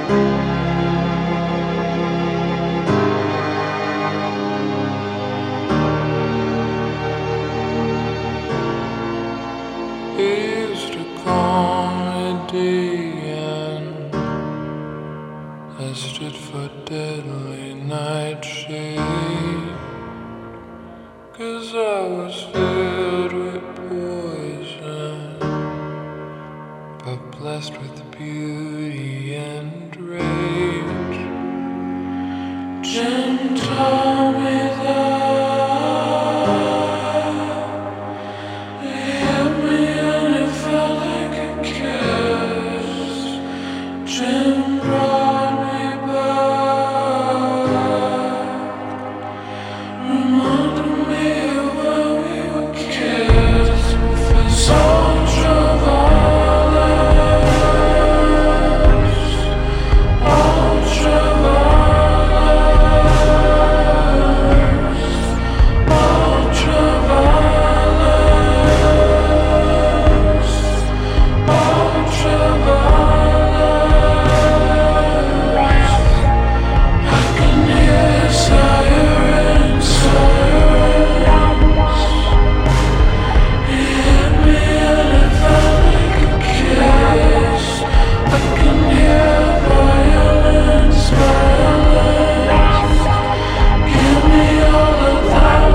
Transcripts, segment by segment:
Used to comedy and I stood for deadly nightshade, 'cause I was filled with poison, but blessed with beauty and rage. Jim told me that he hit me and it felt like a kiss. Jim brought me back, reminded me of when we were kids. It's ultraviolence, ultraviolence, ultraviolence, ultraviolence. I can hear sirens, sirens. You hit me and it felt like a kiss. I can hear violence, violence. Give me all of that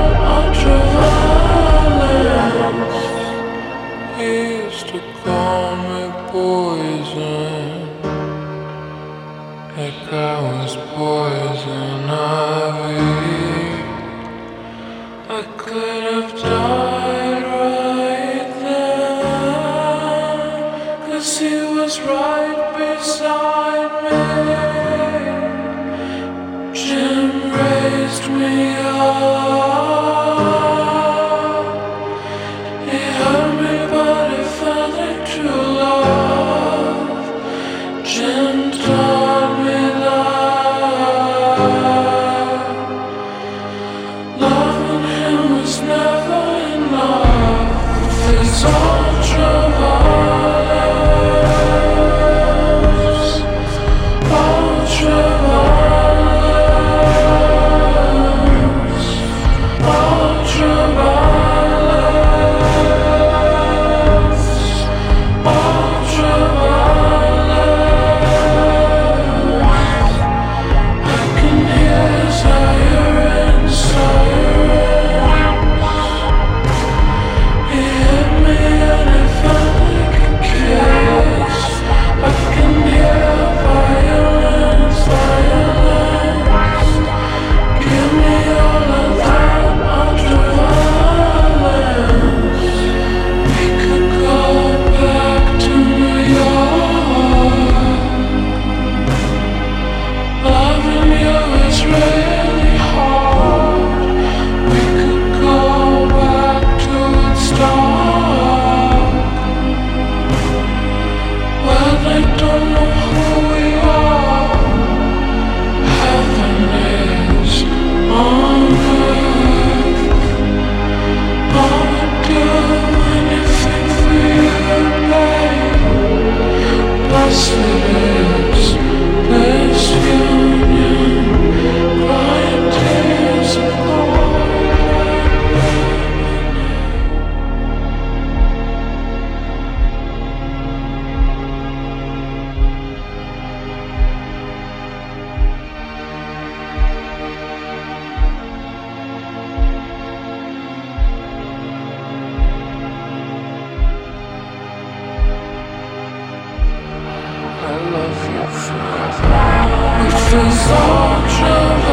ultraviolence. He used to call me poison, like I was poison ivy. I could have died right then, 'cause he was right beside me. Jim raised me up. He hurt me, but it felt like true love. Jim taught me that loving him was never enough. It's ultraviolence, ultraviolence, ultraviolence, ultraviolence. I can hear sirens, sirens. He hit me and it felt like a kiss. I can hear violence, violence. Give me all of that ultraviolence. We could go back to New York. Loving you is really hard. We could go back to Woodstock, where they don't know who we are. Heaven is on earth. I would do anything for you, babe. Blessed is this union, crying tears of gold. I love you forever. It feels ultra